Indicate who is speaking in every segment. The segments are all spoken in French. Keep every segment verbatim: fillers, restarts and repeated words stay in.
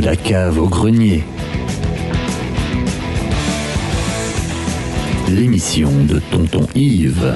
Speaker 1: la cave au grenier. L'émission de Tonton Yves.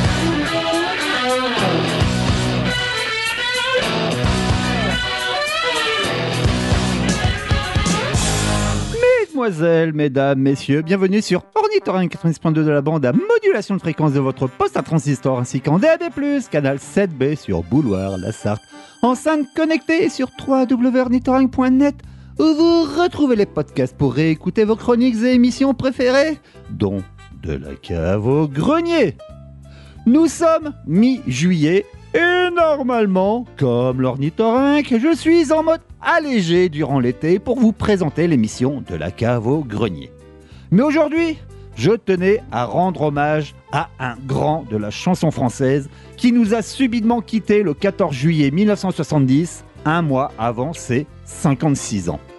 Speaker 2: Mesdemoiselles, mesdames, messieurs, bienvenue sur Ornithorynque quatre-vingt-dix point deux de la bande à modulation de fréquence de votre poste à transistor ainsi qu'en D A B plus, canal sept B sur Bouloir, la Sarthe, enceinte connectée sur w w w point ornithorynque point net où vous retrouvez les podcasts pour réécouter vos chroniques et émissions préférées, dont de la cave au grenier. Nous sommes mi-juillet et normalement, comme l'ornithorynque, je suis en mode allégé durant l'été pour vous présenter l'émission de la cave au grenier. Mais aujourd'hui, je tenais à rendre hommage à un grand de la chanson française qui nous a subitement quittés le quatorze juillet mille neuf cent soixante-dix, un mois avant ses cinquante-six ans.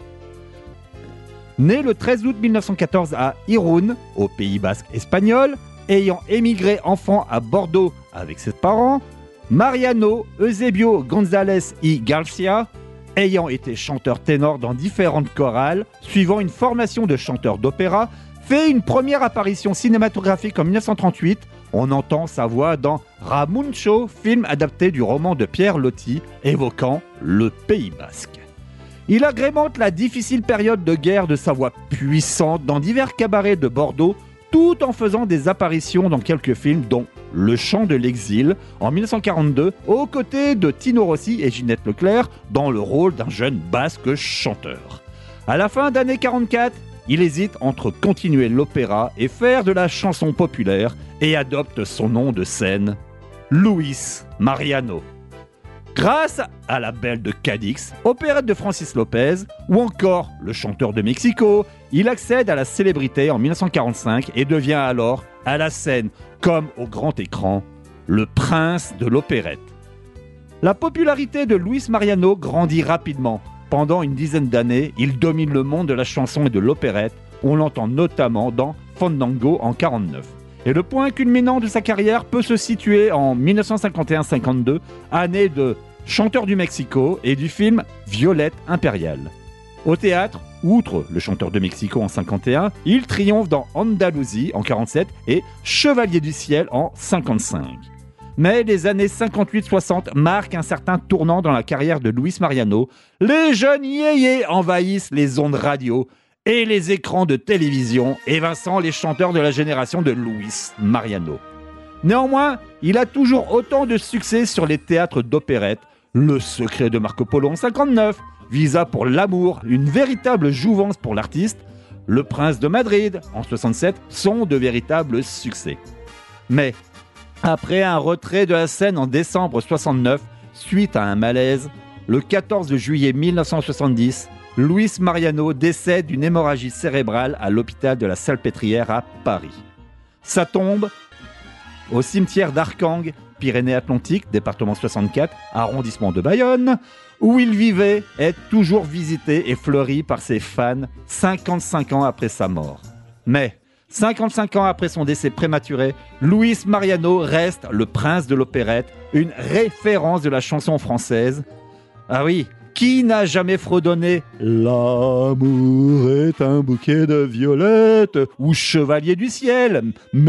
Speaker 2: Né le treize août mille neuf cent quatorze à Irún, au Pays Basque espagnol, ayant émigré enfant à Bordeaux avec ses parents, Mariano Eusebio González y García, ayant été chanteur ténor dans différentes chorales, suivant une formation de chanteur d'opéra, fait une première apparition cinématographique en mille neuf cent trente-huit. On entend sa voix dans Ramuncho, film adapté du roman de Pierre Loti, évoquant le Pays Basque. Il agrémente la difficile période de guerre de sa voix puissante dans divers cabarets de Bordeaux, tout en faisant des apparitions dans quelques films, dont Le Chant de l'exil en mille neuf cent quarante-deux, aux côtés de Tino Rossi et Ginette Leclerc, dans le rôle d'un jeune basque chanteur. À la fin d'année quarante-quatre, il hésite entre continuer l'opéra et faire de la chanson populaire et adopte son nom de scène, Luis Mariano. Grâce à La Belle de Cadix, opérette de Francis Lopez, ou encore Le Chanteur de Mexico, il accède à la célébrité en mille neuf cent quarante-cinq et devient alors, à la scène comme au grand écran, le prince de l'opérette. La popularité de Luis Mariano grandit rapidement. Pendant une dizaine d'années, il domine le monde de la chanson et de l'opérette. On l'entend notamment dans Fandango en quarante-neuf. Et le point culminant de sa carrière peut se situer en mille neuf cent cinquante et un cinquante-deux, année de Chanteur du Mexico et du film Violette impériale. Au théâtre, outre Le Chanteur de Mexico en cinquante et un, il triomphe dans Andalousie en quarante-sept et Chevalier du ciel en cinquante-cinq. Mais les années cinquante-huit soixante marquent un certain tournant dans la carrière de Luis Mariano. Les jeunes yéyés envahissent les ondes radio et les écrans de télévision, évinçant les chanteurs de la génération de Luis Mariano. Néanmoins, il a toujours autant de succès sur les théâtres d'opérette. Le Secret de Marco Polo en cinquante-neuf, Visa pour l'amour, une véritable jouvence pour l'artiste, Le Prince de Madrid en soixante-sept sont de véritables succès. Mais après un retrait de la scène en décembre soixante-neuf, suite à un malaise, le quatorze juillet mille neuf cent soixante-dix, Luis Mariano décède d'une hémorragie cérébrale à l'hôpital de la Salpêtrière à Paris. Sa tombe, au cimetière d'Arcang, Pyrénées-Atlantiques, département soixante-quatre, arrondissement de Bayonne, où il vivait, est toujours visitée et fleurie par ses fans cinquante-cinq ans après sa mort. Mais cinquante-cinq ans après son décès prématuré, Luis Mariano reste le prince de l'opérette, une référence de la chanson française. Ah oui, qui n'a jamais fredonné « L'amour est un bouquet de violettes » ou « Chevalier du ciel »,« Mexico »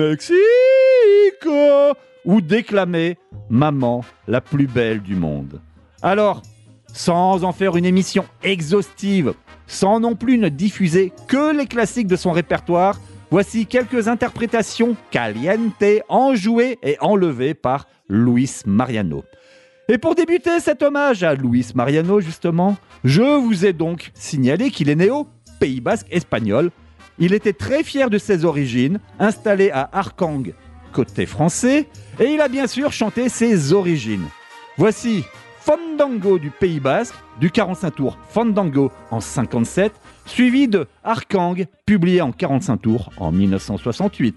Speaker 2: ou déclamé « Maman, la plus belle du monde ». Alors, sans en faire une émission exhaustive, sans non plus ne diffuser que les classiques de son répertoire, voici quelques interprétations caliente, enjouées et enlevées par Luis Mariano. Et pour débuter cet hommage à Luis Mariano, justement, je vous ai donc signalé qu'il est né au Pays Basque espagnol. Il était très fier de ses origines, installé à Arcang, côté français, et il a bien sûr chanté ses origines. Voici Fandango du Pays Basque, du quarante-cinq tours Fandango en cinquante-sept, suivi de Arcang, publié en quarante-cinq tours en mille neuf cent soixante-huit.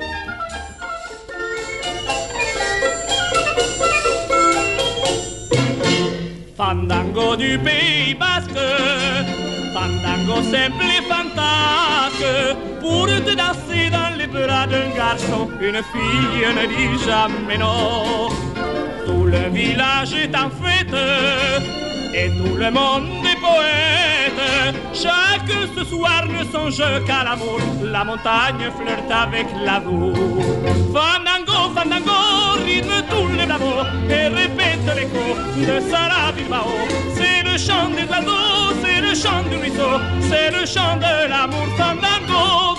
Speaker 3: Fandango du Pays Basque, fandango simple et fantasque, pour te danser dans les bras d'un garçon, une fille ne dit jamais non. Tout le village est en fête, et tout le monde est poète, Chacun ce soir ne songe qu'à l'amour. La montagne flirte avec la boue. Fandango, fandango, rythme tous les bravos et répète l'écho de Sarah Bilbao. C'est le chant des oiseaux, c'est le chant du ruisseau, c'est le chant de l'amour. Fandango.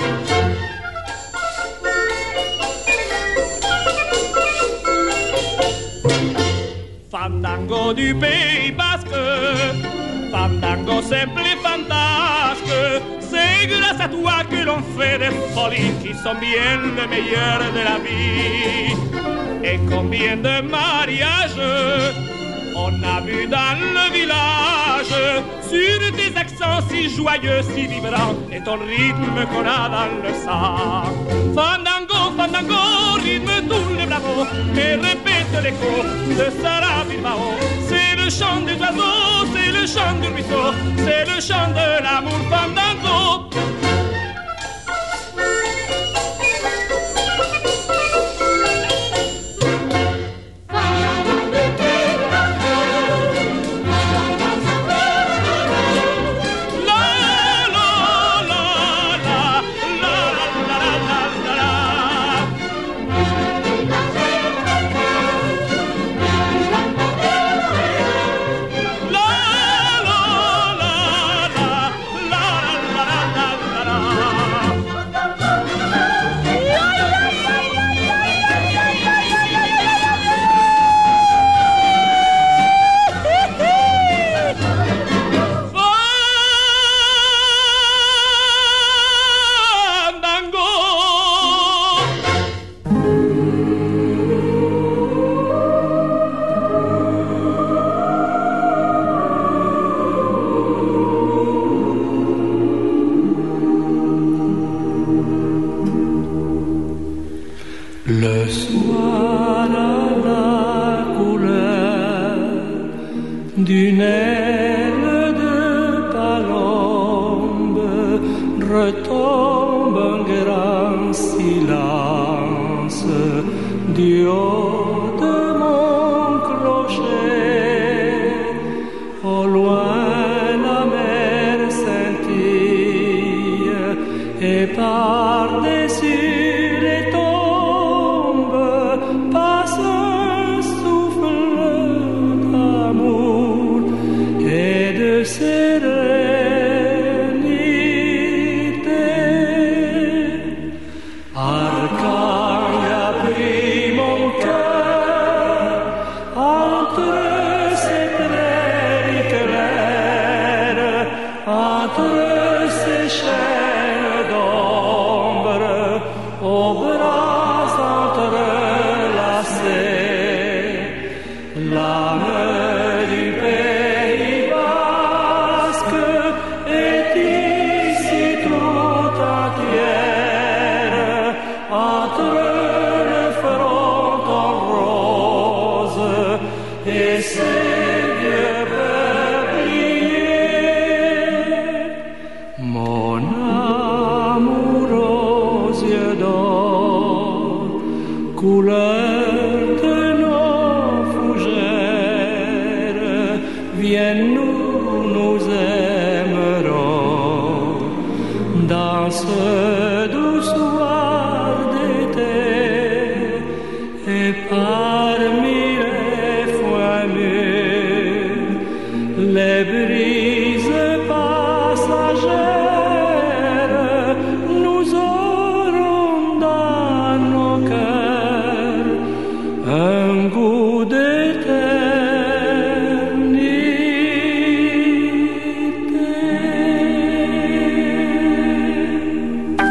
Speaker 3: Fandango du Pays Basque, fandango simple et fantasque. C'est grâce à toi que l'on fait des folies qui sont bien le meilleur de la vie. Et combien de mariages on a vu dans le village, sur tes accents si joyeux, si vibrants, et ton rythme qu'on a dans le sang. Fandango, fandango, rythme tous les bravos, et répète l'écho de Sarah Bilbao. C'est le chant des oiseaux, c'est le chant du ruisseau, c'est le chant de l'amour. Fandango.
Speaker 4: D'une aile de palombe retombe un grand silence du haut de mon clocher. Au loin la mer scintille et par-dessus les tombes passe un souffle d'amour et de sérénité. Archange a pris mon cœur entre ses traits clairs, entre ses chaînes d'ombre, aux bras entrelacés. L'âme du Pays Basque est ici tout entière, entre le fronton rose et ses vieux peupliers. Mon amour aux yeux d'or, couleur de nos fougères, viens, nous nous aimerons dans ce doux soir d'été. Et parmi les foins mûrs, les brises passagères, nous aurons dans nos cœurs un goût d'éternité.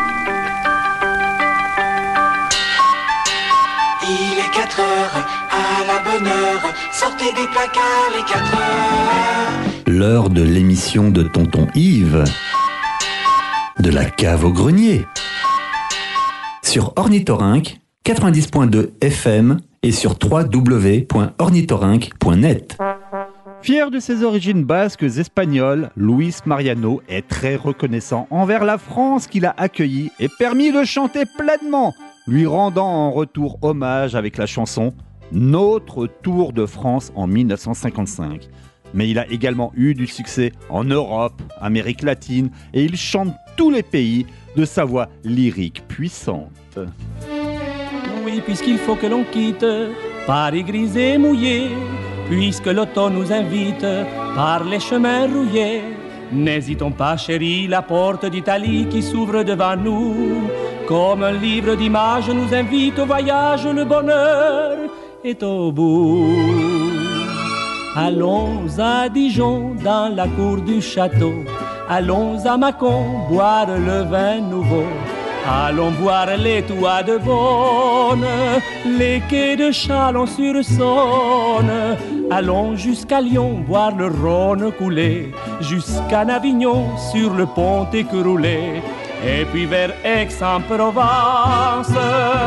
Speaker 5: Il est quatre heures, à la bonne heure, sortez des placards les quatre heures.
Speaker 1: L'heure de l'émission de Tonton Yves. De la cave au grenier. Sur Ornithorynque, quatre-vingt-dix point deux F M et sur w w w point ornithorynque point net.
Speaker 2: Fier de ses origines basques espagnoles, Luis Mariano est très reconnaissant envers la France qu'il a accueillie et permis de chanter pleinement, lui rendant en retour hommage avec la chanson « Notre Tour de France » en mille neuf cent cinquante-cinq. Mais il a également eu du succès en Europe, Amérique latine, et il chante tous les pays de sa voix lyrique puissante.
Speaker 4: Oui, puisqu'il faut que l'on quitte Paris gris et mouillé, puisque l'automne nous invite par les chemins rouillés, n'hésitons pas, chérie, la porte d'Italie qui s'ouvre devant nous. Comme un livre d'images nous invite au voyage, le bonheur est au bout. Allons à Dijon, dans la cour du château. Allons à Mâcon, boire le vin nouveau. Allons voir les toits de Beaune, les quais de Chalon-sur-Saône. Allons jusqu'à Lyon, voir le Rhône couler, jusqu'à Avignon, sur le pont écroulé, et puis vers Aix-en-Provence.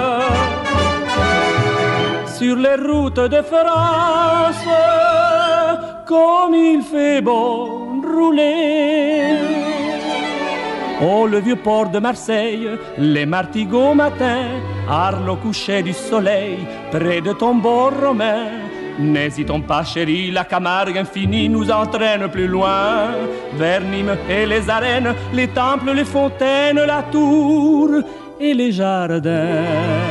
Speaker 4: Sur les routes de France, comme il fait bon rouler. Oh, le vieux port de Marseille, les martigots matin, Arles au coucher du soleil, près de ton bord romain. N'hésitons pas, chérie, la Camargue infinie nous entraîne plus loin, vers Nîmes et les arènes, les temples, les fontaines, la tour et les jardins.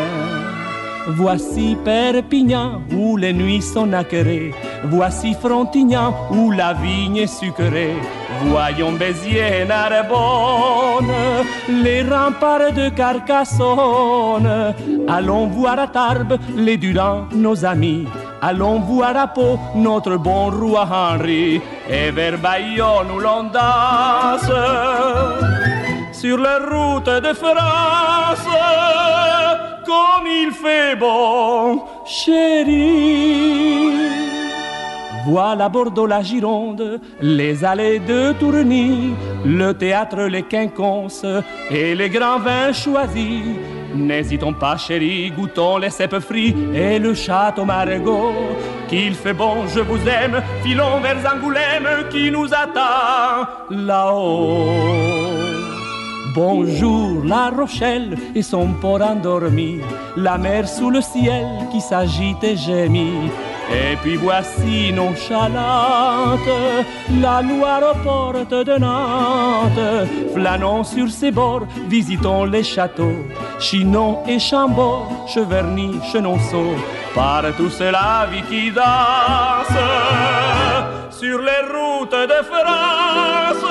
Speaker 4: Voici Perpignan où les nuits sont nacrées. Voici Frontignan où la vigne est sucrée. Voyons Béziers et Narbonne, les remparts de Carcassonne. Allons voir à Tarbes les Durand, nos amis. Allons voir à Pau notre bon roi Henri. Et vers Bayonne où l'on danse sur les routes de France. Comme il fait bon, chérie. Voilà Bordeaux, la Gironde, les allées de Tourny, le théâtre, les quinconces et les grands vins choisis. N'hésitons pas, chérie, goûtons les cèpes frits et le château Margaux. Qu'il fait bon, je vous aime, filons vers Angoulême qui nous attend là-haut. Bonjour La Rochelle et son port endormi, la mer sous le ciel qui s'agite et gémit. Et puis voici nonchalante la Loire aux portes de Nantes. Flânons sur ses bords, visitons les châteaux, Chinon et Chambord, Cheverny, Chenonceau. Partout c'est la vie qui danse sur les routes de France.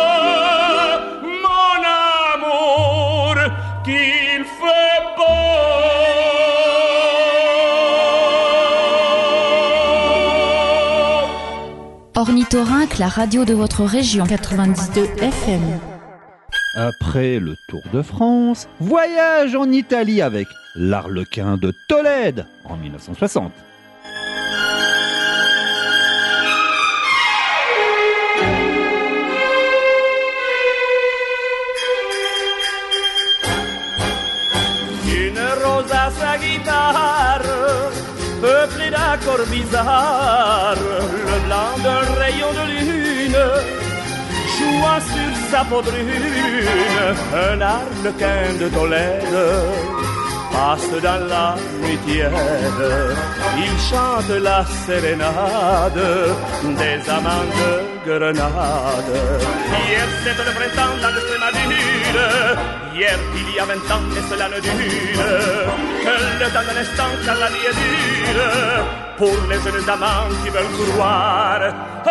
Speaker 4: Qu'il fait beau.
Speaker 6: Ornithorynque, la radio de votre région, quatre-vingt-dix-deux F M.
Speaker 2: Après le Tour de France, voyage en Italie avec l'Arlequin de Tolède en mille neuf cent soixante.
Speaker 4: À sa guitare, peuplée d'accords bizarres, le blanc d'un rayon de lune, jouant sur sa peau brune, un arlequin de Tolède passe dans la nuit tiède. Il chante la sérénade des amants de Grenade. Hier c'était le printemps dans l'Extrémadure. Hier il y a vingt ans et cela ne dure que le temps d'un instant car la vie est dure pour les jeunes amants qui veulent courir. Oh,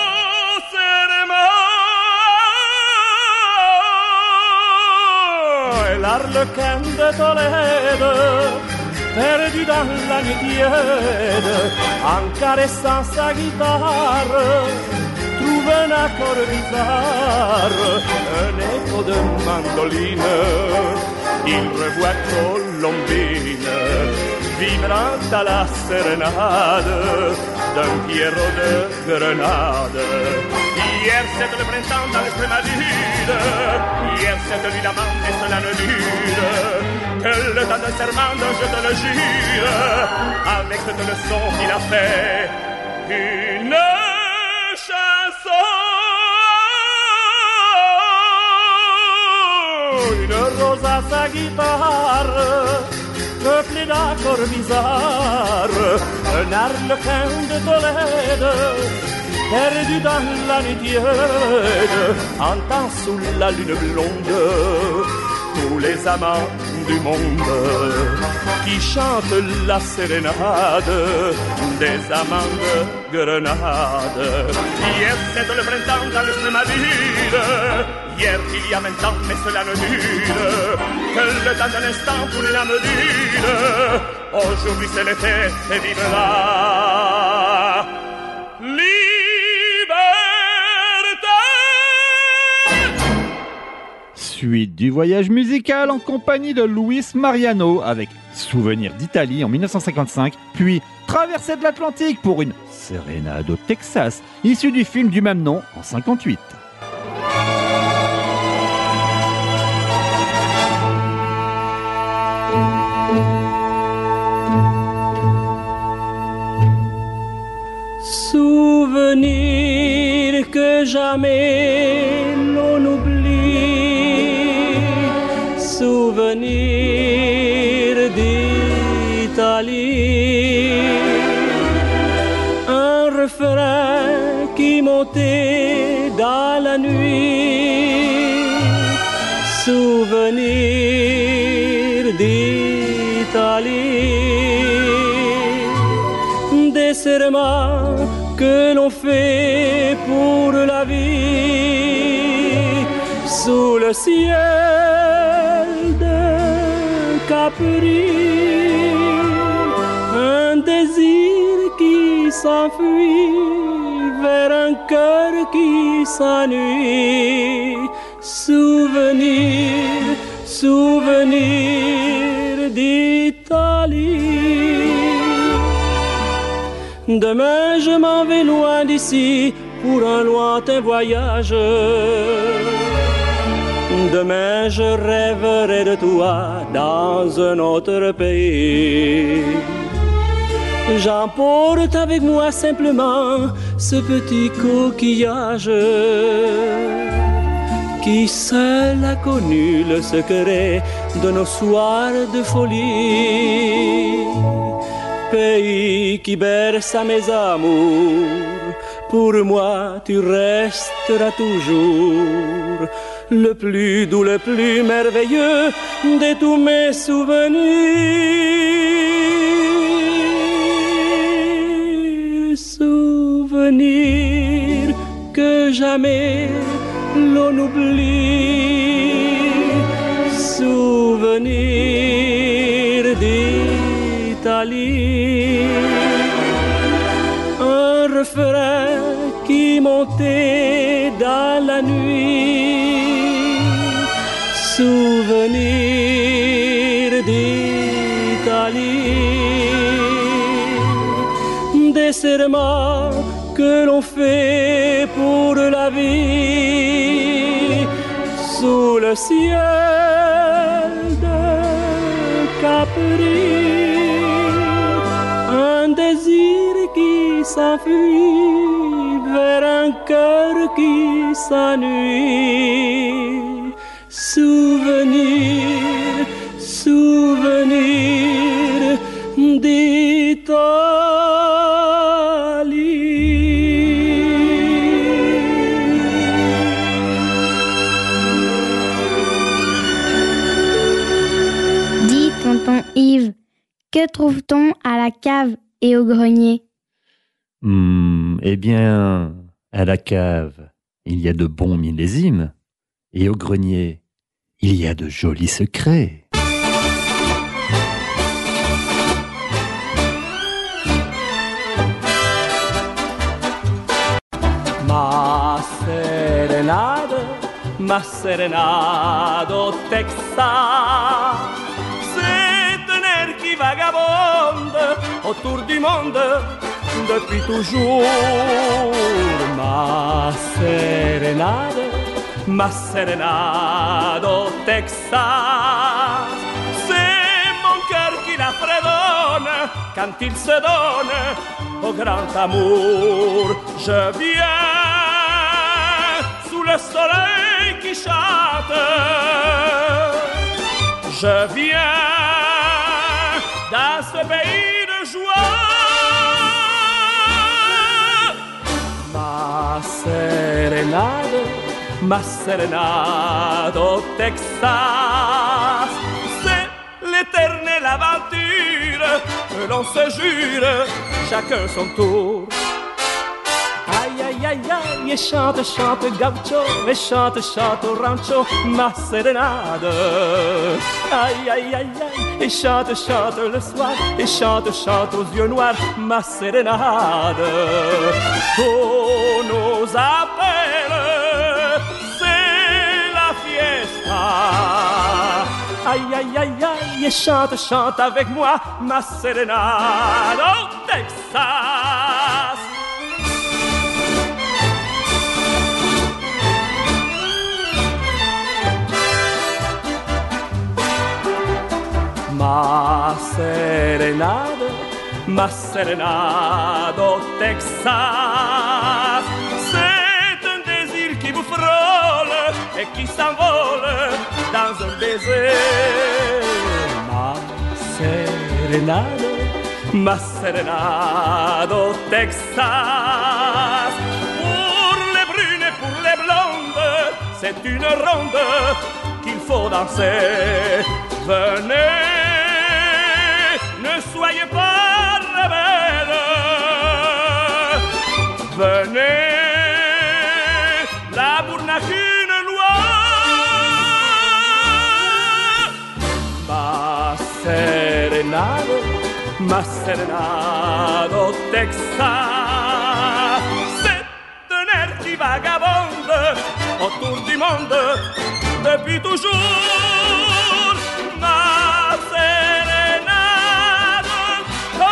Speaker 4: serment et l'arlequin de Tolède perdu dans la nuit tiède en caressant sa guitare trouve un accord bizarre, un écho de mandoline. Il revoit Colombine, vibrant à la sérénade d'un Pierrot de Grenade. Hier c'était le printemps dans l'Extrémadure, hier c'était nuit d'amande et cela ne dure que le temps d'un serment, je te le jure, avec cette leçon qu'il a fait une chanson, une rose à sa guitare, peuplée d'accords bizarres, un arlequin de Tolède perdu dans la nuit tiède, entend sous la lune blonde tous les amants du monde qui chantent la sérénade des amants de Grenade. Hier c'était le printemps dans l'Extrémadure, hier il y a vingt ans, mais cela ne dure que le temps d'un instant pour une âme dure. Aujourd'hui c'est l'été et vive la liberté.
Speaker 2: Suite du voyage musical en compagnie de Luis Mariano avec Souvenir d'Italie en mille neuf cent cinquante-cinq, puis Traversée de l'Atlantique pour une sérénade au Texas, issue du film du même nom en cinquante-huit.
Speaker 4: Souvenir que jamais l'on oublie, souvenir d'Italie, un refrain qui montait dans la nuit, souvenir d'Italie, des serments que l'on fait pour la vie sous le ciel de Capri, un désir qui s'enfuit vers un cœur qui s'ennuie, souvenir, souvenir d'Italie. Demain je m'en vais loin d'ici pour un lointain voyage. Demain je rêverai de toi dans un autre pays. J'emporte avec moi simplement ce petit coquillage qui seul a connu le secret de nos soirs de folie. Pays qui berce à mes amours, pour moi tu resteras toujours le plus doux, le plus merveilleux de tous mes souvenirs. Souvenirs que jamais l'on oublie, souvenirs d'Italie, un refrain qui montait dans la nuit, souvenir d'Italie, des serments que l'on fait pour la vie sous le ciel de Capri, un désir qui s'enfuit vers un cœur qui s'ennuie, souvenir, souvenir d'Italie.
Speaker 7: Dis, tonton Yves, que trouve-t-on à la cave et au grenier?
Speaker 1: Hmm, eh bien, à la cave, il y a de bons millésimes, et au grenier, il y a de jolis secrets.
Speaker 4: Ma serenade, ma serenade au Texas, c'est un air qui vagabonde autour du monde depuis toujours. Ma serenade, ma serenade au Texas, c'est mon cœur qui la fredonne quand il se donne au grand amour. Je viens sous le soleil qui chante, je viens dans ce pays de joie. Ma sérénade, ma sérénade au Texas. C'est l'éternelle aventure que l'on se jure, chacun son tour. Aïe, aïe, aïe, aïe, et chante, chante gaucho, et chante, chante rancho, ma sérénade. Aïe, aïe, aïe, aïe, et chante, chante le soir, et chante, chante aux yeux noirs, ma sérénade. On nous appelle, c'est la fiesta. Aïe, aïe, aïe, aïe, et chante, chante avec moi, ma sérénade au Texas. Ma sérénade, ma sérénade au Texas. C'est un désir qui vous frôle et qui s'envole dans un baiser. Ma sérénade, ma sérénade au Texas. Pour les brunes et pour les blondes, c'est une ronde qu'il faut danser. Venez, ne soyez pas rebelles. Venez, l'amour n'a qu'une loi. Ma sérénade, ma sérénade au Texas. C'est un air qui vagabonde autour du monde depuis toujours. Ma sérénade au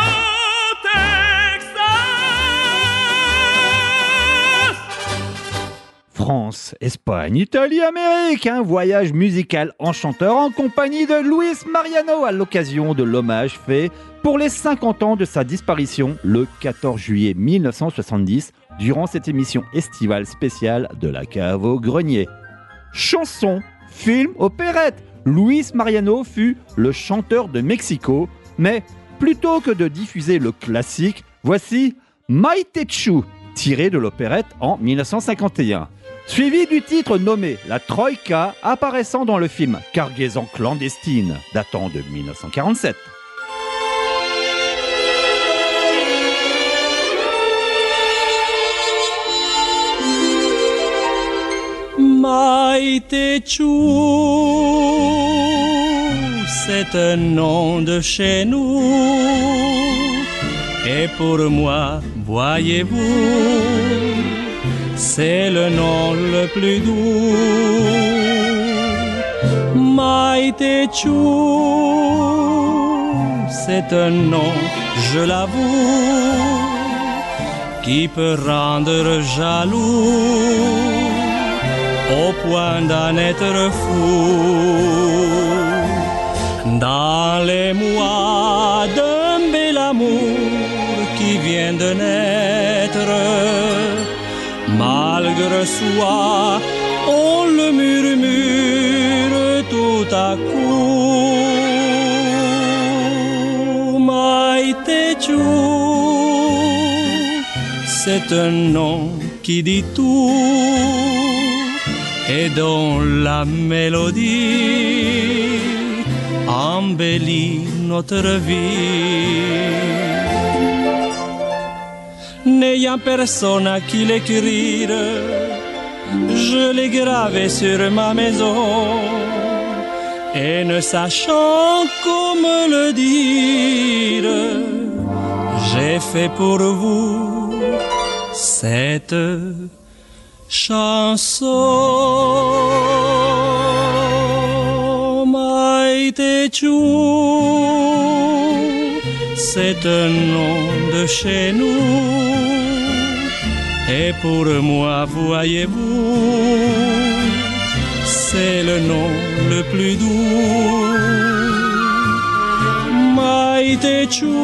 Speaker 4: Texas.
Speaker 2: France, Espagne, Italie, Amérique, un voyage musical enchanteur en compagnie de Luis Mariano à l'occasion de l'hommage fait pour les cinquante ans de sa disparition le quatorze juillet mille neuf cent soixante-dix durant cette émission estivale spéciale de la Cave au Grenier. Chansons, films, opérettes, Luis Mariano fut le chanteur de Mexico, mais plutôt que de diffuser le classique, voici Maitechu, tiré de l'opérette en mille neuf cent cinquante et un. Suivi du titre nommé La Troïka, apparaissant dans le film Cargaison clandestine, datant de mille neuf cent quarante-sept.
Speaker 4: Maitechu, c'est un nom de chez nous. Et pour moi, voyez-vous, c'est le nom le plus doux. Maitechu, c'est un nom, je l'avoue, qui peut rendre jaloux au point d'en être fou. Dans les mois d'un bel amour qui vient de naître, malgré soi, on le murmure tout à coup. Maitechu, c'est un nom qui dit tout et dont la mélodie embellit notre vie. N'ayant personne à qui l'écrire, je l'ai gravé sur ma maison. Et ne sachant comment le dire, j'ai fait pour vous cette chanson. Maitechu, c'est un nom de chez nous. Et pour moi, voyez-vous, c'est le nom le plus doux. Maitechu,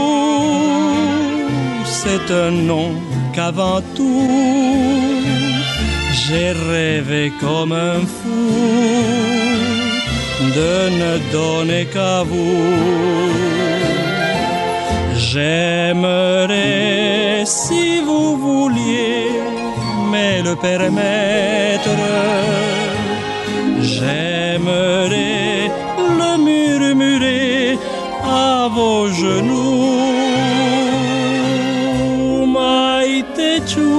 Speaker 4: c'est un nom qu'avant tout, j'ai rêvé comme un fou de ne donner qu'à vous. J'aimerais, si vous vouliez me le permettre, j'aimerais le murmurer à vos genoux. Maïtéchou,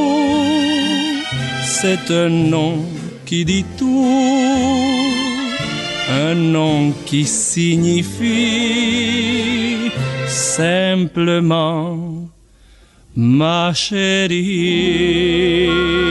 Speaker 4: c'est un nom qui dit tout, un nom qui signifie simplement ma chérie.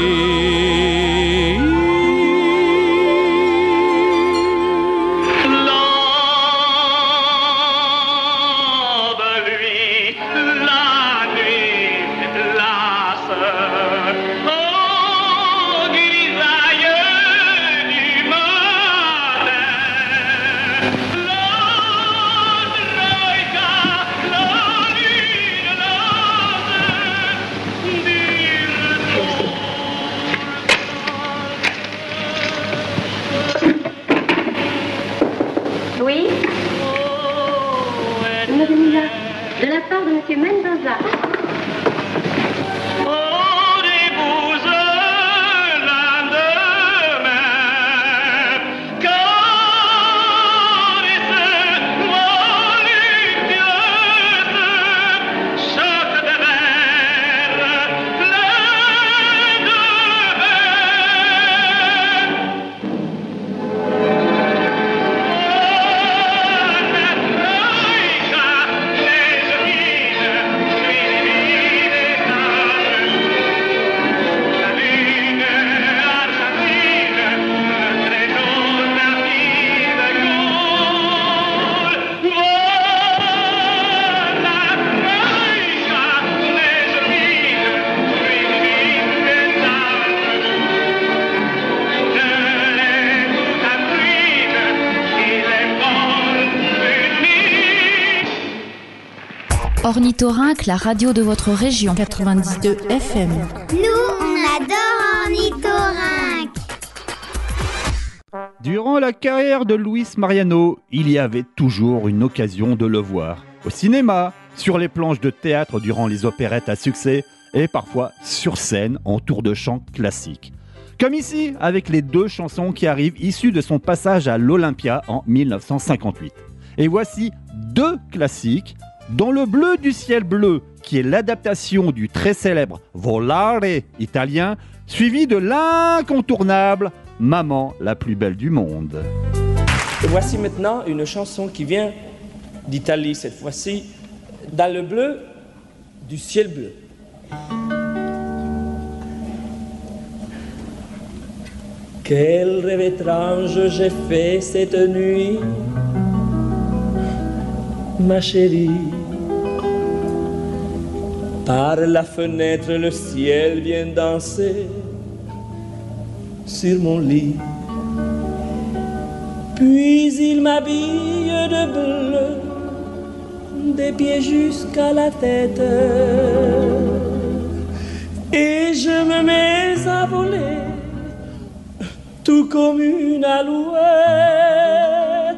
Speaker 8: De la part de Monsieur Mendoza.
Speaker 6: Ornithorynque, la radio de votre région, quatre-vingt-dix-deux F M.
Speaker 7: Nous, on adore Ornithorynque.
Speaker 2: Durant la carrière de Luis Mariano, il y avait toujours une occasion de le voir. Au cinéma, sur les planches de théâtre durant les opérettes à succès et parfois sur scène en tour de chant classique. Comme ici, avec les deux chansons qui arrivent issues de son passage à l'Olympia en mille neuf cent cinquante-huit. Et voici deux classiques. Dans le bleu du ciel bleu, qui est l'adaptation du très célèbre Volare italien, suivi de l'incontournable Maman la plus belle du monde.
Speaker 4: Et voici maintenant une chanson qui vient d'Italie, cette fois-ci, dans le bleu du ciel bleu. Quel rêve étrange j'ai fait cette nuit, ma chérie. Par la fenêtre, le ciel vient danser sur mon lit. Puis il m'habille de bleu, des pieds jusqu'à la tête. Et je me mets à voler, tout comme une alouette.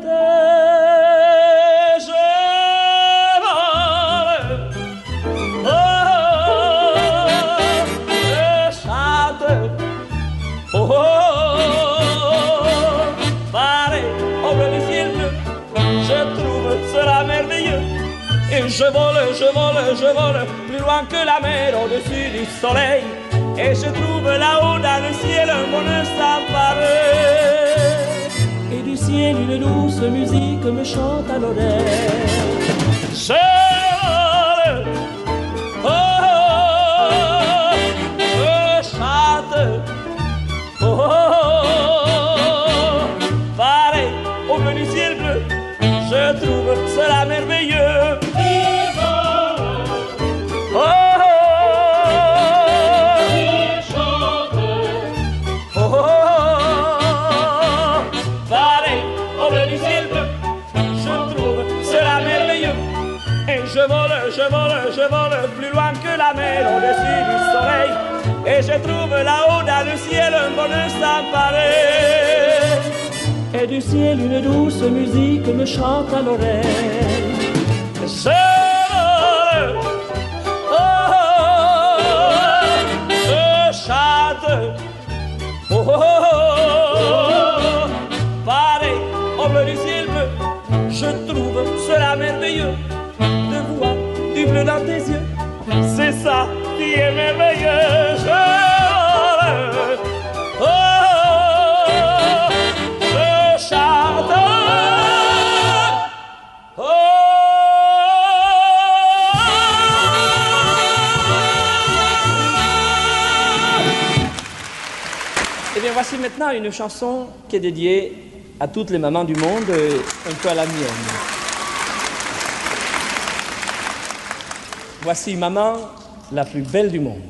Speaker 4: Je vole, je vole, je vole, plus loin que la mer, au-dessus du soleil. Et je trouve là-haut dans le ciel un bonheur sans pareil. Et du ciel une douce musique me chante à l'oreille. Je vole, oh, oh, oh, je chante, oh, oh, oh, pareil au bleu du ciel bleu, je trouve cela merveilleux. Je vole, je vole, je vole plus loin que la mer au-dessus du soleil. Et je trouve là-haut dans le ciel un bonheur sans pareil. Et du ciel une douce musique me chante à l'oreille. Je vole, oh, oh, oh, je chante, je trouve cela merveilleux de voir du bleu dans tes yeux. C'est ça qui est merveilleux. Je, oh, je chante. Oh, et bien voici maintenant une chanson qui est dédiée à toutes les mamans du monde, un peu à la mienne. Voici maman, la plus belle du monde.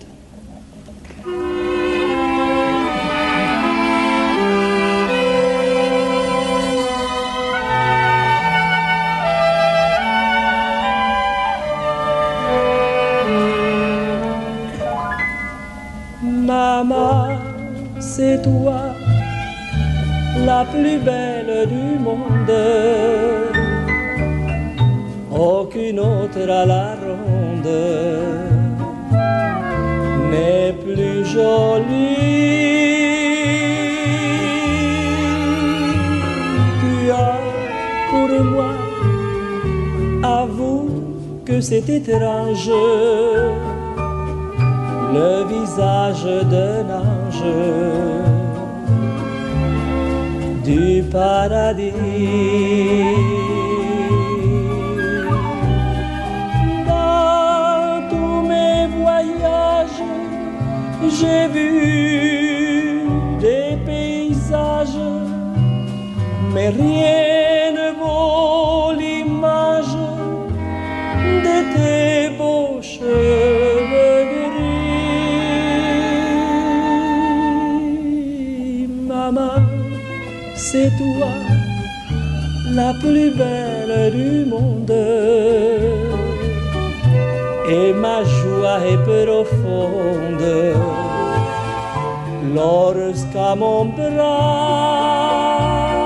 Speaker 4: Maman, c'est toi, la plus belle du monde. Aucune autre à la ronde n'est plus jolie. Tu as pour moi, avoue que c'est étrange, le visage d'un ange du paradis. J'ai vu des paysages, mais rien ne vaut l'image de tes beaux cheveux gris. Maman, c'est toi, la plus belle du monde. Et ma joie est profonde lorsqu'à mon bras,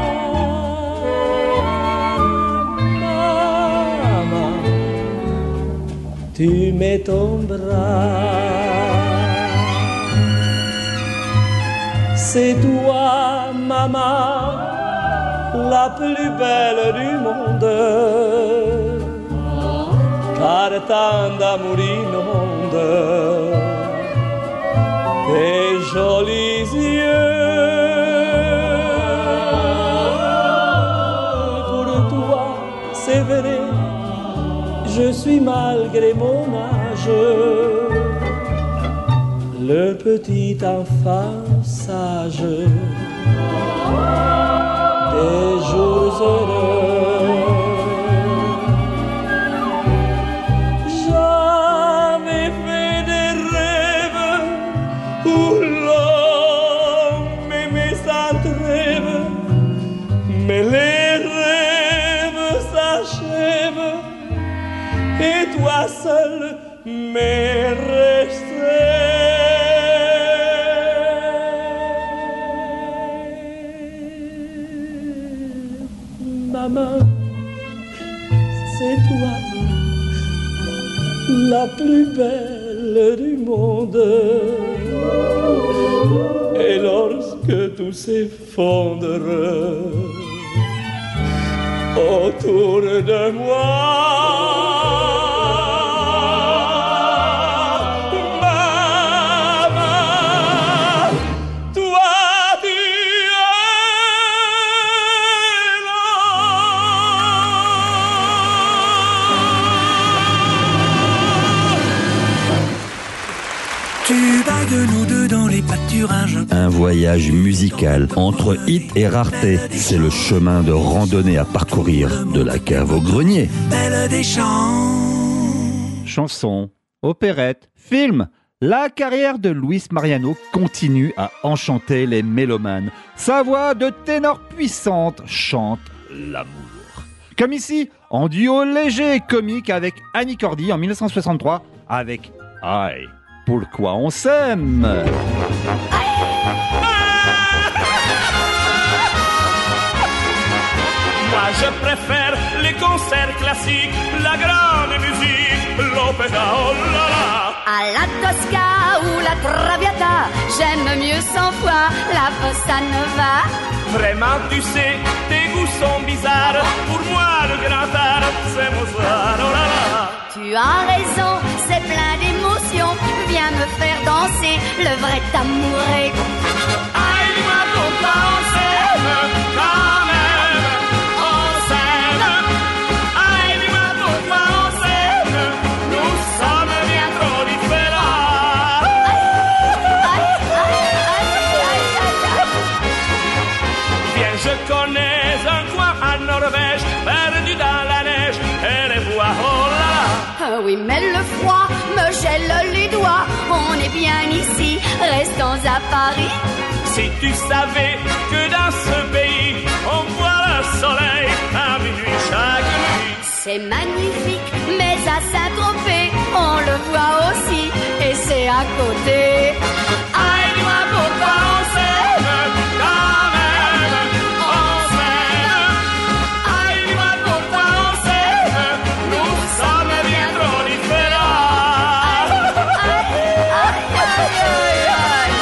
Speaker 4: maman, tu mets ton bras. C'est toi, maman, la plus belle du monde. Car tant d'amour inonde tes jolis yeux. Pour toi, c'est vrai, je suis malgré mon âge le petit enfant sage des jours heureux. Mais les rêves s'achèvent et toi seul m'es resté. Maman, c'est toi, la plus belle du monde. Et lorsque tout s'effondre autour de moi, maman, toi tu es là.
Speaker 5: Tu bagues nous deux dans les pâturages.
Speaker 1: Un voyage musical entre hit et rareté. C'est le chemin de randonnée à parcourir de la cave au grenier.
Speaker 5: Belle des champs.
Speaker 2: Chansons, opérettes, films. La carrière de Luis Mariano continue à enchanter les mélomanes. Sa voix de ténor puissante chante l'amour. Comme ici, en duo léger et comique avec Annie Cordy en mille neuf cent soixante-trois avec Aïe, pourquoi on s'aime.
Speaker 4: Moi je préfère les concerts classiques, la grande musique, l'opéra, oh là là.
Speaker 8: À la Tosca ou la Traviata, j'aime mieux cent fois la bossa nova.
Speaker 4: Vraiment tu sais, tes goûts sont bizarres, pour moi
Speaker 8: tu as raison, c'est plein d'émotions. Viens me faire danser le vrai tamouré.
Speaker 3: Aïe, dis-moi pourquoi on s'aime quand même, on s'aime. Aïe, dis-moi pourquoi on s'aime, nous sommes bien trop différents.
Speaker 8: Aïe, aïe, aïe, aïe, aïe, aïe.
Speaker 3: Viens, je connais un coin à Norvège, perdu dans la neige, et les bois, oh là là.
Speaker 8: Ah oui, mais le froid me gèle les doigts. On est bien ici, restons à Paris.
Speaker 3: Si tu savais que dans ce pays, on voit le soleil à minuit chaque nuit.
Speaker 8: C'est magnifique, mais à Saint-Tropez, on le voit aussi, et c'est à côté.
Speaker 3: Aïe, dis-moi pourquoi on s'aime quand même, on s'aime. Aïe, dis-moi pourquoi on s'aime, nous sommes bien trop différents.
Speaker 8: Aïe, aïe, aïe, aïe, aïe.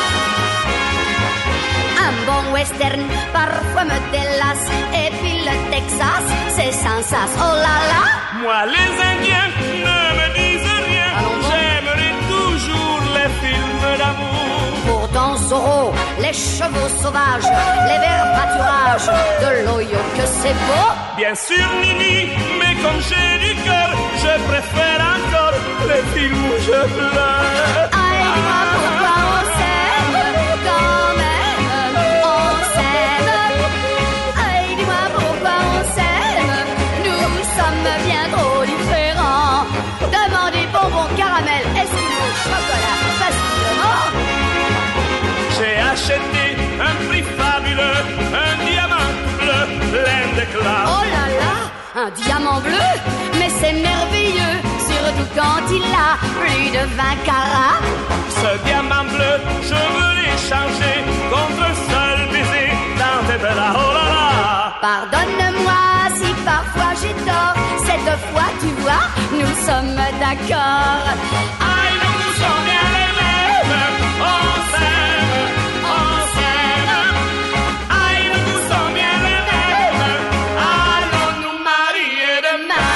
Speaker 8: Un bon western parfois me délasse, et puis le Texas, c'est sans sas. Oh là là.
Speaker 3: Moi, les Indiens ne me disent rien, j'aimerais toujours les films d'amour.
Speaker 8: Pourtant Zorro, les chevaux sauvages, les verts pâturages, de l'Ohio que c'est beau.
Speaker 3: Bien sûr, Nini, mais comme j'ai du cœur, je préfère encore les films où je pleure.
Speaker 8: Aïe, dis-moi pourquoi on s'aime quand même, on s'aime. Aïe, dis-moi pourquoi on s'aime, nous sommes bien trop différents. Demandez bonbons, caramel, esquimaux, chocolat, facilement.
Speaker 3: J'ai acheté un prix fabuleux, un diamant bleu, plein d'éclat.
Speaker 8: Oh là là, un diamant bleu, mais c'est merveilleux, surtout quand il a plus de vingt carats.
Speaker 3: Ce diamant bleu, je veux l'échanger contre un seul baiser dans tes bras. Oh là là.
Speaker 8: Pardonne-moi si parfois j'ai tort, cette fois tu vois, nous sommes d'accord.
Speaker 3: Aïe, nous, nous sommes bien les mêmes, on s'aime, on s'aime. Aïe, nous, nous sommes bien les mêmes, allons nous marier demain.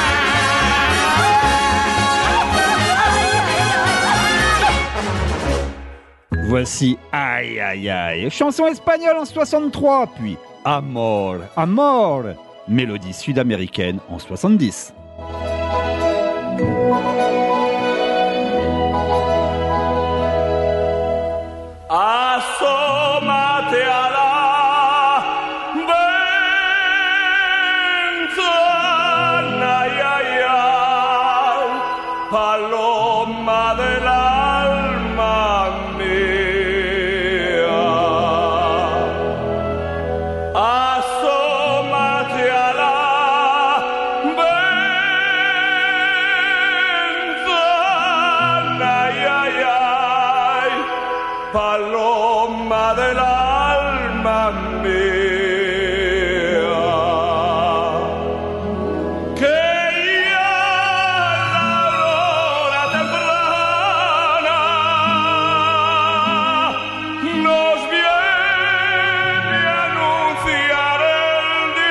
Speaker 2: Voici Aïe Aïe Aïe, chanson espagnole en soixante-trois, puis Amor, Amor, mélodie sud-américaine en soixante-dix.
Speaker 3: Asómate a la ventana, ay, ay, ay, paloma del alma mía. Asómate a la ventana, ay, ay, ay, paloma del alma mía, que ya la aurora temprana nos viene a anunciar el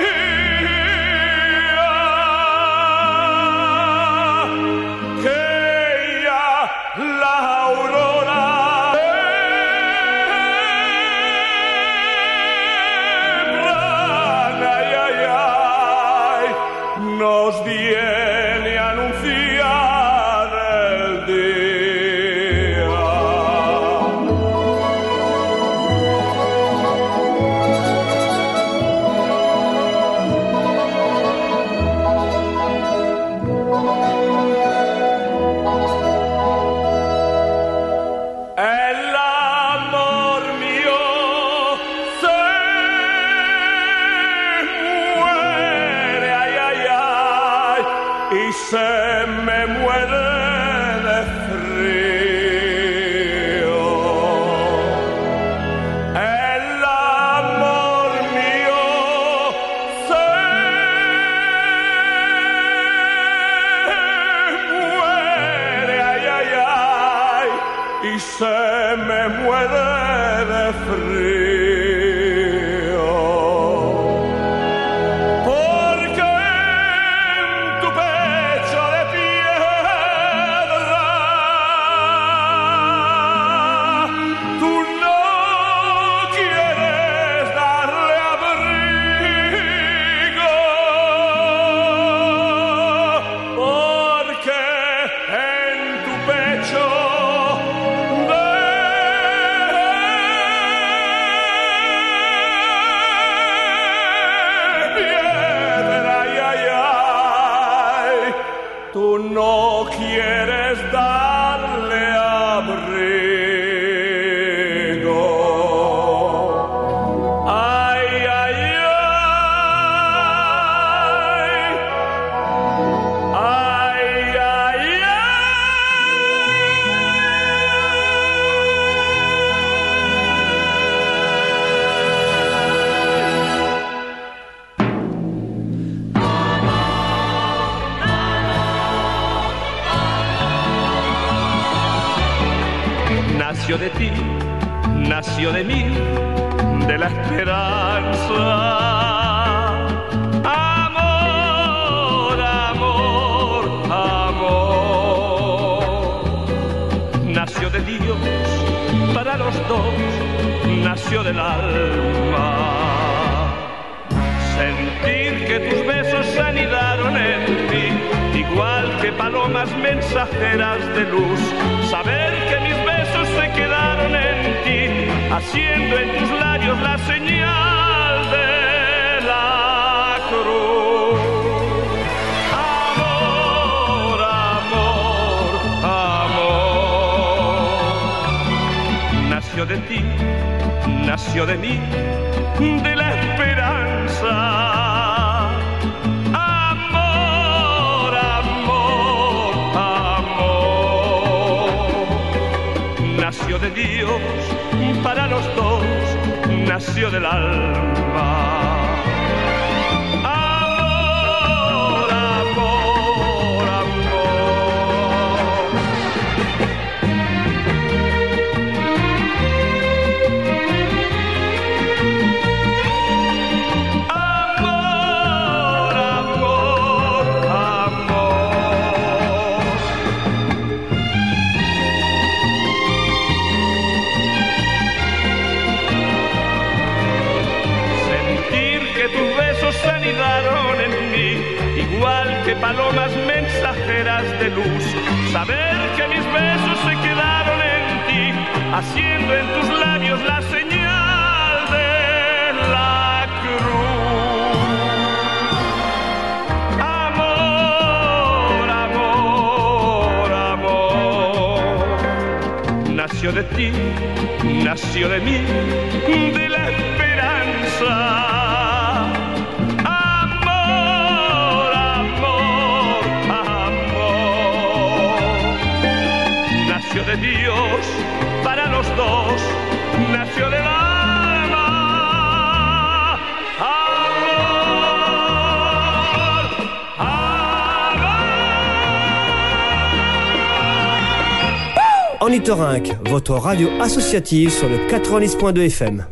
Speaker 3: día, que ya la aurora nos viene a anunciar el día. El amor mío se muere, ay, ay, ay, y se me muere de frío. El amor mío se muere, ay, ay, ay, y se me muere de frío. Porque en tu pecho de piedra
Speaker 4: tú no quieres darle abrigo. Ay, ay, ay, ay, ay, nació de ti, nació de mí, de la esperanza. Amor, amor, amor. Nació de Dios para los dos, nació del alma. Sentir que tus besos anidaron en mí, igual que palomas mensajeras de luz. Saber que mis besos se quedaron en ti, haciendo en tus labios la señal de la cruz. Amor, amor, amor. Nació de ti, nació de mí, de la esperanza. Nació de Dios para los dos, nació del alma. Amor, amor, amor. Amor, amor, amor. Tus besos se anidaron en mí, igual que palomas mensajeras de luz. Saber que mis besos se quedaron en ti, haciendo en tus labios la señal de la cruz. Amor, amor, amor. Nació de ti, nació de mí, de la esperanza. Nació de Dios para los dos, nació del alma. Amor, amor.
Speaker 9: Ornithorynque, votre radio associative sur le quatre-vingt-dix point deux F M.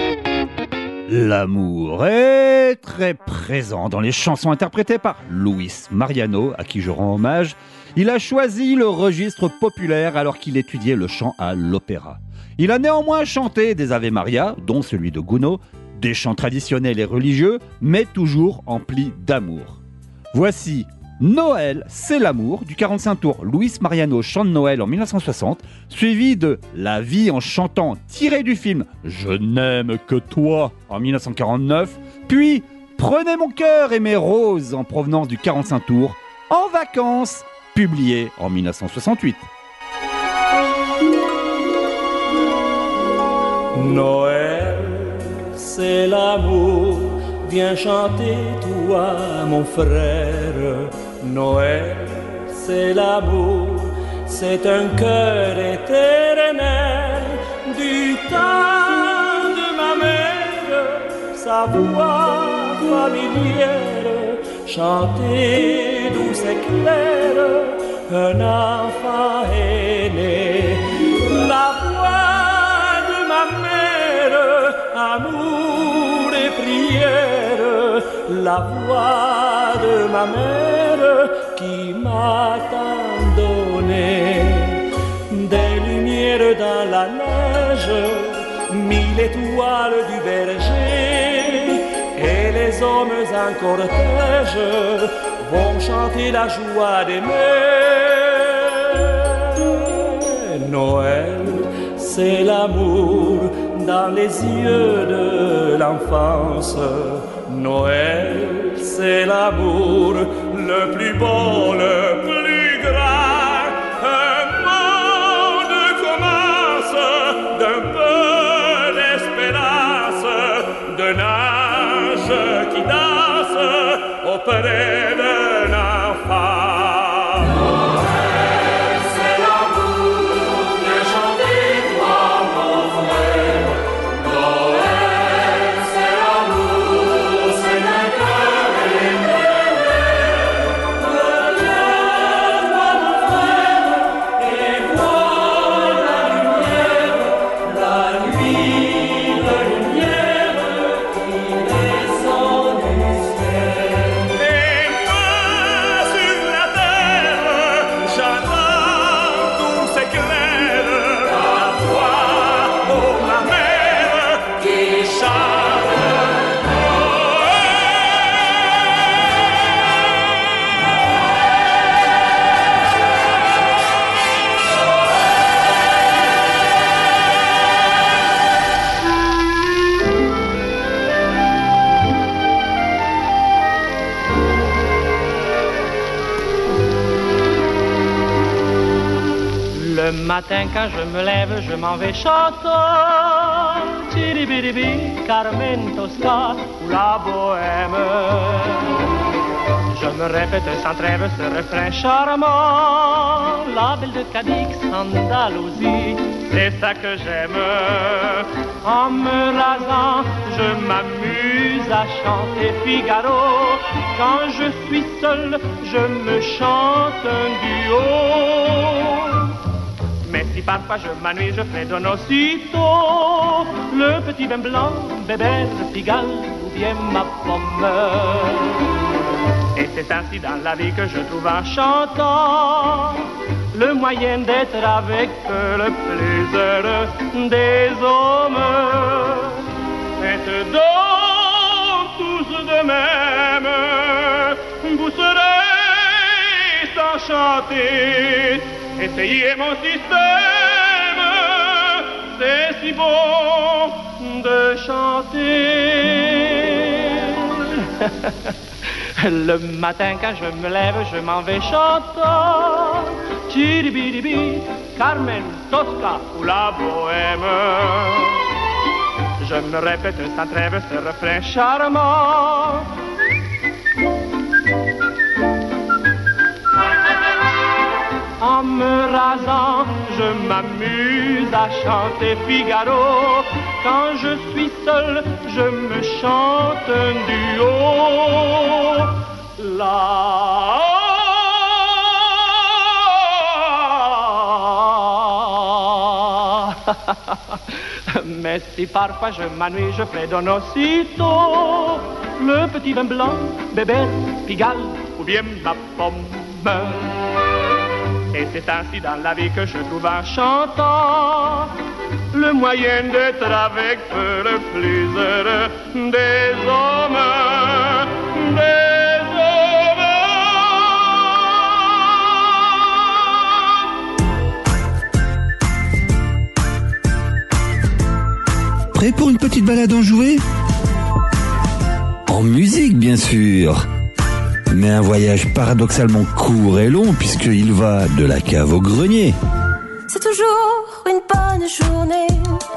Speaker 2: L'amour est très présent dans les chansons interprétées par Luis Mariano, à qui je rends hommage. Il a choisi le registre populaire alors qu'il étudiait le chant à l'opéra. Il a néanmoins chanté des Ave Maria, dont celui de Gounod, des chants traditionnels et religieux, mais toujours emplis d'amour. Voici Noël, c'est l'amour, du quarante-cinq tours Luis Mariano chante Noël en mille neuf cent soixante, suivi de La vie en chantant, tiré du film Je n'aime que toi en mille neuf cent quarante-neuf, puis Prenez mon cœur et mes roses en provenance du quarante-cinq tours, En vacances, publié en mille neuf cent soixante-huit.
Speaker 4: Noël, c'est l'amour, viens chanter toi mon frère. Noël, c'est l'amour, c'est un cœur éternel. Du temps de ma mère, sa voix familière, chanter douce et claire, un enfant est né. La voix de ma mère, amour et prière, la voix de ma mère qui m'a tant donné. Des lumières dans la neige, mille étoiles du berger, et les hommes en cortège vont chanter la joie d'aimer. Noël, c'est l'amour dans les yeux de l'enfance. Noël, c'est l'amour le plus beau, le plus Le matin quand je me lève, je m'en vais chantant Tiribidibi, Carmen Tosca ou la bohème. Je me répète sans trêve ce refrain charmant, la belle de Cadix, Andalousie, c'est ça que j'aime. En me rasant, je m'amuse à chanter Figaro. Quand je suis seul, je me chante un duo. Mais si parfois je m'ennuie, je fredonne aussitôt le petit vin blanc, Bébert, Pigalle ou bien ma pomme. Et c'est ainsi dans la vie que je trouve en chantant le moyen d'être avec le plus heureux des hommes. Faites donc tous de même, vous serez enchantés. Essayez mon système, c'est si bon de chanter. Le matin quand je me lève, je m'en vais chantant Tiribidibi, Carmen, Tosca ou la bohème. Je me répète sans trêve ce refrain charmant. En me rasant, je m'amuse à chanter Figaro. Quand je suis seul, je me chante un duo. La mais si parfois je m'ennuie, je fredonne aussitôt le petit vin blanc, Bébert, Pigalle ou bien ma pomme. Et c'est ainsi dans la vie que je trouve en chantant le moyen d'être avec le plus heureux des hommes, des hommes.
Speaker 1: Prêt pour une petite balade enjouée ? En musique, bien sûr. Mais un voyage paradoxalement court et long puisqu'il va de la cave au grenier.
Speaker 8: C'est toujours une bonne journée.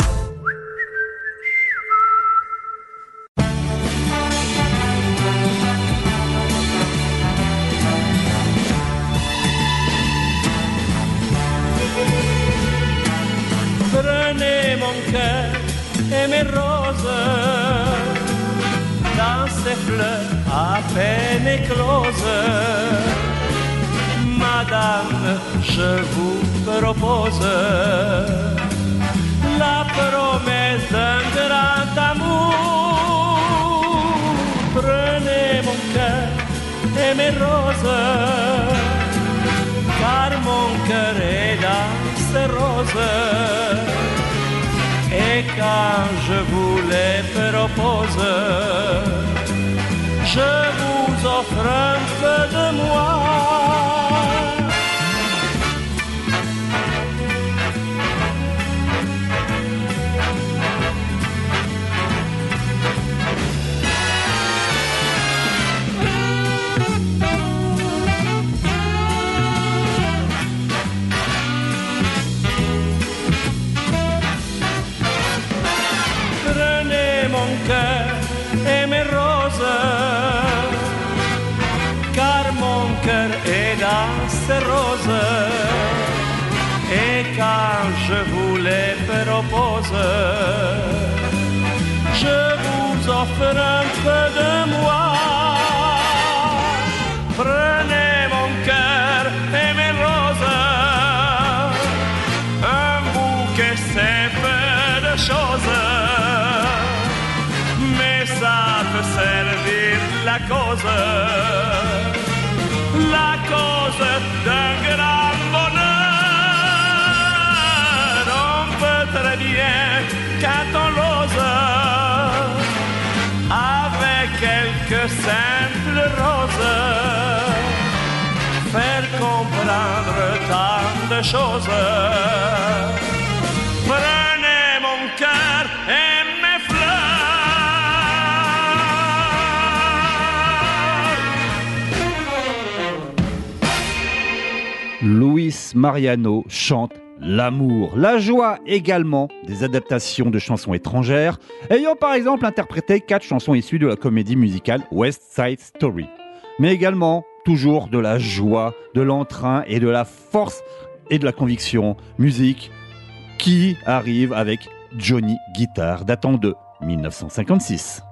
Speaker 4: Prenez mon cœur et mes roses dans ces fleurs à peine éclose. Madame, je vous propose la promesse d'un grand amour. Prenez mon cœur et mes roses, car mon cœur est dans ces roses. Et quand je vous les propose, je vous offre un peu de moi. Prenez mon cœur et mes roses, car mon cœur est dans ces roses. Et quand je vous les propose, je vous offre un peu de moi. Prenez mon cœur et mes roses, un bouquet c'est peu de choses, mais ça peut servir la cause, la cause d'un grand bonheur. On peut très bien, quand on l'ose, avec quelques simples roses, faire comprendre tant de choses. Prenez mon cœur et mes
Speaker 2: Luis Mariano chante l'amour, la joie également, des adaptations de chansons étrangères, ayant par exemple interprété quatre chansons issues de la comédie musicale West Side Story. Mais également, toujours de la joie, de l'entrain et de la force et de la conviction, musique qui arrive avec Johnny Guitar, datant de dix-neuf cent cinquante-six.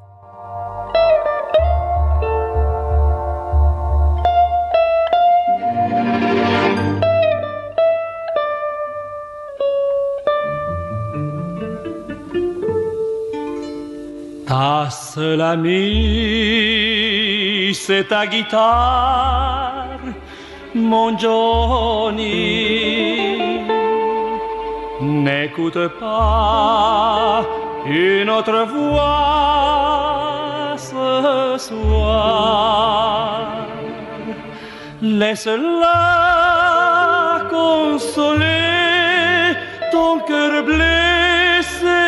Speaker 4: Ta seule amie, c'est ta guitare, mon Johnny. N'écoute pas une autre voix ce soir. Laisse-la consoler ton cœur blessé.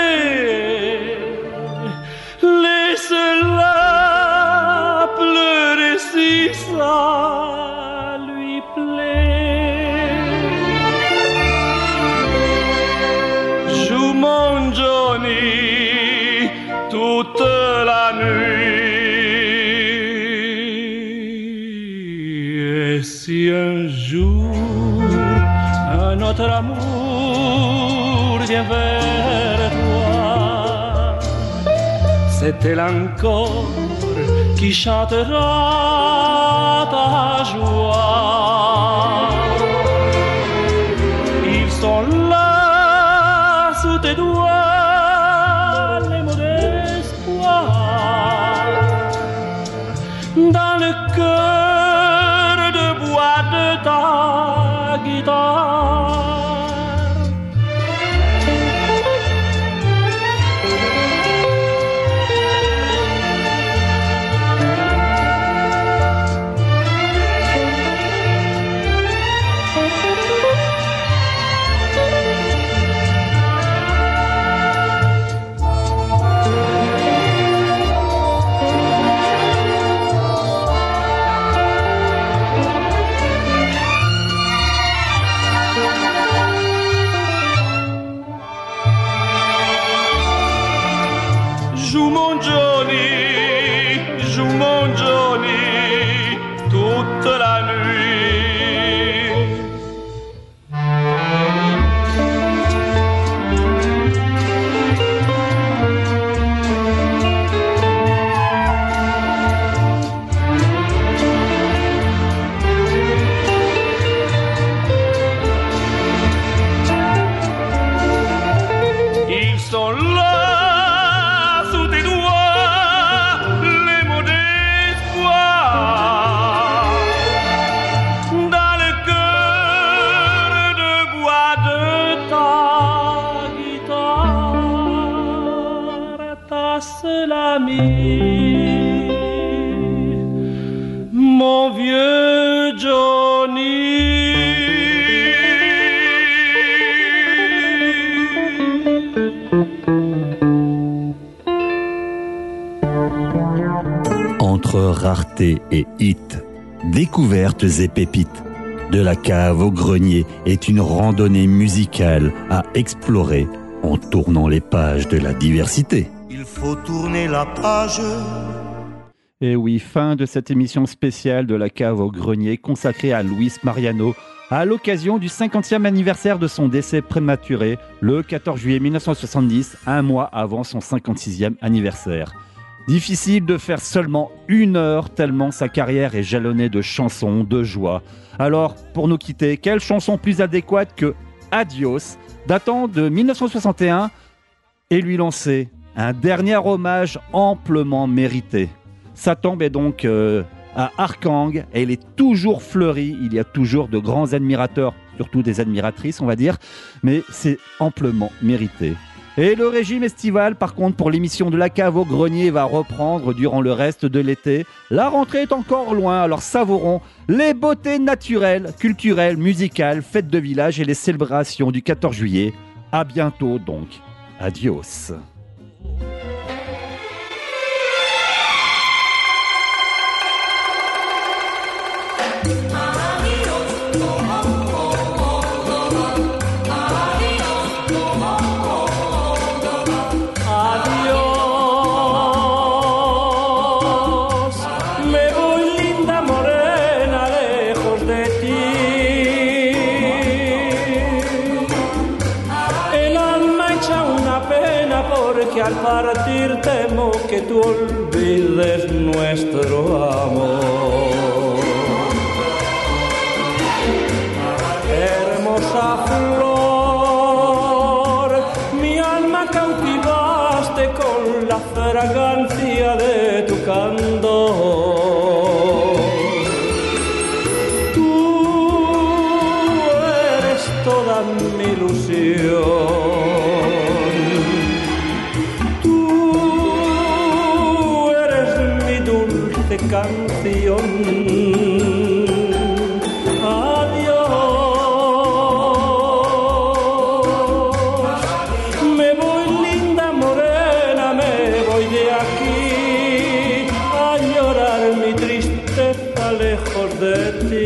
Speaker 4: Laisse-la pleurer si ça lui plaît. Joue mon Johnny toute la nuit. Et si un jour un autre amour vient vers toi, c'est elle encore qui chantera ta joie. Ils sont là sous tes doigts, les mots d'espoir, dans le cœur de bois de ta guitare. Joue mon Johnny, joue mon Johnny toute la nuit. Ils sont là sous tes doigts, les mots d'espoir, dans le cœur de bois de ta guitare, ta seule amie, mon vieux Johnny.
Speaker 1: Entre rareté et hit, découvertes et pépites, de la cave au grenier est une randonnée musicale à explorer en tournant les pages de la diversité.
Speaker 10: Il faut tourner la page.
Speaker 2: Et oui, fin de cette émission spéciale de la cave au grenier consacrée à Luis Mariano à l'occasion du cinquantième anniversaire de son décès prématuré le quatorze juillet mille neuf cent soixante-dix, un mois avant son cinquante-sixième anniversaire. Difficile de faire seulement une heure tellement sa carrière est jalonnée de chansons, de joie. Alors, pour nous quitter, quelle chanson plus adéquate que Adios, datant de mille neuf cent soixante et un, et lui lancer un dernier hommage amplement mérité. Sa tombe est donc euh, à Arkang et elle est toujours fleurie. Il y a toujours de grands admirateurs, surtout des admiratrices, on va dire, mais c'est amplement mérité. Et le régime estival, par contre, pour l'émission de la cave au grenier va reprendre durant le reste de l'été. La rentrée est encore loin, alors savourons les beautés naturelles, culturelles, musicales, fêtes de village et les célébrations du quatorze juillet. À bientôt donc. Adios.
Speaker 5: Ah
Speaker 4: partir temo que tú olvides nuestro amor. Hermosa flor, mi alma cautivaste con la fragancia de tu candor. Tú eres toda mi ilusión. Tú eres mi dulce canción. Lejos de ti.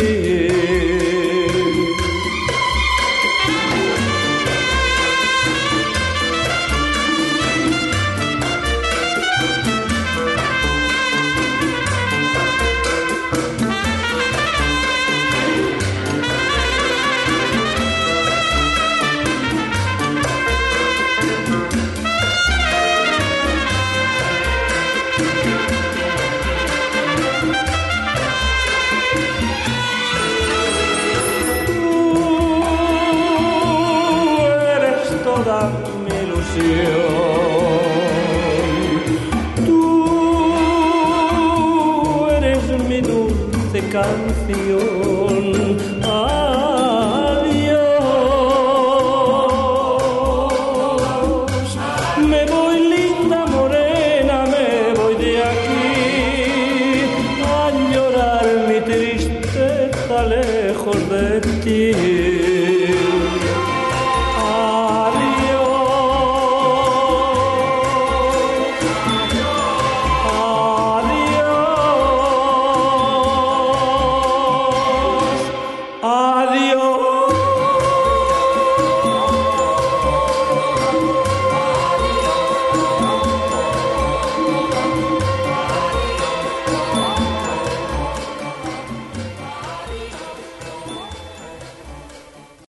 Speaker 4: Mi ilusión, tú eres mi dulce canción. Adiós, me voy linda morena, me voy de aquí a llorar mi tristeza lejos de ti.